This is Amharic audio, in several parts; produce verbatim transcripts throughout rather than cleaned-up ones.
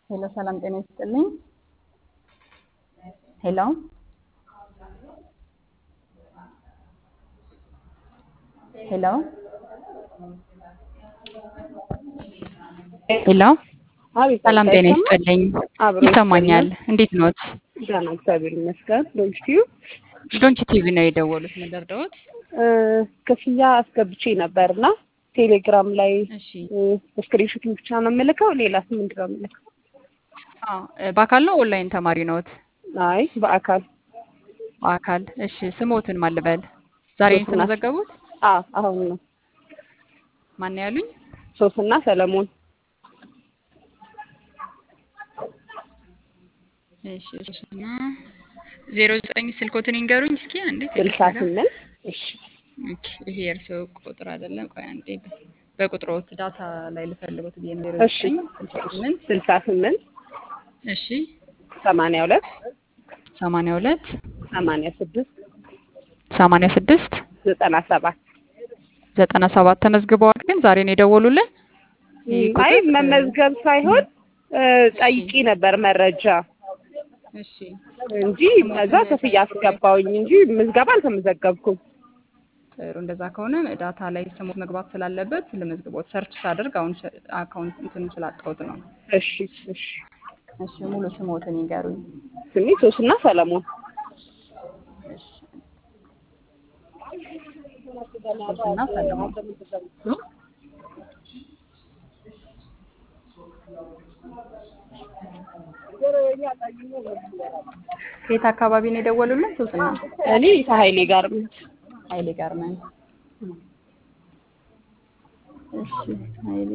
ሄሎ ሰላም ጤና ይስጥልኝ። ሄሎ ሄሎ ሄሎ አቤት ሰላም አቤት ጤና አይሰማም? ይስጥልኝ። አብሮ ይሰማኛል። እንዴት ኖት? ደህና እግዚአብሔር ይመስገን። ዶንኪዩ ዶንኪ ቲቪ ነው የደወሉት። መደርደዎት? ክፍያ አስገብቼ ነበርና ቴሌግራም ላይ እሺ። ስክሪንሾት ብቻ ነው የምልከው። ሌላስ ምንድን ነው የምልከው? አዎ በአካል ነው ኦንላይን ተማሪ ነዎት? አይ በአካል በአካል። እሺ ስሞትን ማን ልበል? ዛሬ ነው ሶስና የተመዘገቡት? አዎ አሁን ነው። ማን ነው ያሉኝ? ሶስና ሰለሞን እሺ ሶስና ዜሮ ዘጠኝ ስልኮትን ይንገሩኝ እስኪ አንዴ። ስልሳ ስምንት እሺ ኦኬ ይሄ የእርስዎ ቁጥር አይደለም። ቆይ አንዴ በቁጥሮት ዳታ ላይ ልፈልጉት ብዬ ነው። ዜሮ እሺ ዘጠኝ ስልሳ ስምንት ስልሳ ስምንት እሺ ሰማንያ ሁለት ሰማንያ ሁለት ሰማንያ ስድስት ሰማንያ ስድስት ዘጠና ሰባት ዘጠና ሰባት ተመዝግበዋል። ግን ዛሬ ነው የደወሉልን? ይሄ አይ ቁጥር መመዝገብ ሳይሆን ጠይቂ ነበር መረጃ እሺ እንጂ ከዛ ክፍያ አስገባውኝ እንጂ ምዝገባ አልተመዘገብኩም። ጥሩ እንደዛ ከሆነ ዳታ ላይ ስሞት መግባት ስላለበት ለመዝግቦት ሰርች ሳደርግ አሁን አካውንት እንትን ስላጣሁት ነው። እሺ እሺ እሺ ሙሉ ስሞትን ይንገሩኝ። ስሜ ሶስና ሰለሞን እሺ ሶስና ሰለሞን የት አካባቢ ነው የደወሉልን? ሶስና እኔ ከሀይሌ ጋር ሀይሌ ጋርመንት። እሺ ሀይሌ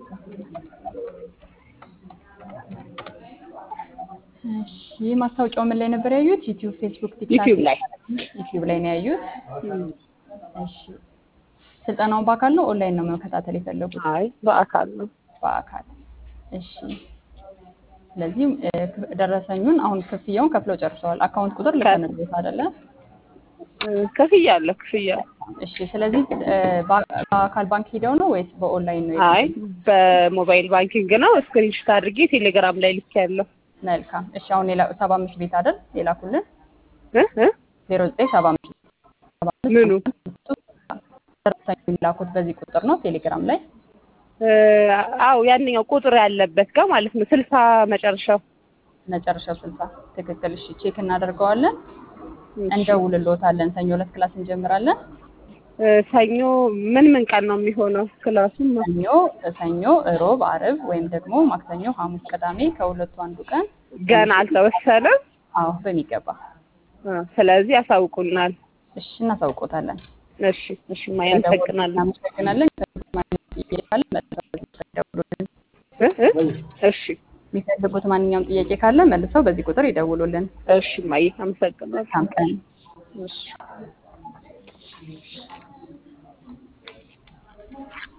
እሺ ማስታወቂያው ምን ላይ ነበር ያዩት? ዩቲዩብ፣ ፌስቡክ፣ ቲክታክ? ዩቲዩብ ላይ ዩቲዩብ ላይ ነው ያዩት። እሺ ስልጠናውን በአካል ነው ኦንላይን ነው መከታተል የፈለጉት? አይ በአካል ነው። በአካል። እሺ ስለዚህ ደረሰኙን አሁን ክፍያውን ከፍለው ጨርሰዋል። አካውንት ቁጥር ልከንልዎት አይደለ? ክፍያ አለ ክፍያ። እሺ ስለዚህ በአካል ባንክ ሄደው ነው ወይስ በኦንላይን ነው? አይ በሞባይል ባንኪንግ ነው። ስክሪንሾት አድርጌ ቴሌግራም ላይ ልኬያለሁ። መልካም። እሺ አሁን ሌላ ሰባ አምስት ቤት አይደል የላኩልን? እ እ ዜሮ ዘጠኝ ሰባ አምስት ምኑ ደረሰኝ የሚላኩት በዚህ ቁጥር ነው ቴሌግራም ላይ? አዎ ያንኛው ቁጥር ያለበት ጋር ማለት ነው። ስልሳ መጨረሻው መጨረሻው ስልሳ ትክክል። እሺ ቼክ እናደርገዋለን፣ እንደውልልዎታለን። ሰኞ ዕለት ክላስ እንጀምራለን። ሰኞ ምን ምን ቀን ነው የሚሆነው ክላሱ? ሰኞ ሰኞ፣ እሮብ፣ አርብ ወይም ደግሞ ማክሰኞ፣ ሐሙስ፣ ቅዳሜ ከሁለቱ አንዱ ቀን። ገና አልተወሰነም? አዎ በሚገባ። ስለዚህ ያሳውቁናል። እሺ እናሳውቆታለን። እሺ እሺ ማያ እንጠቅናለን። እናመሰግናለን። እሺ የሚፈልጉት ማንኛውም ጥያቄ ካለ መልሰው በዚህ ቁጥር ይደውሉልን። እሺ ማይ አመሰግናለሁ። መልካም ቀን። እሺ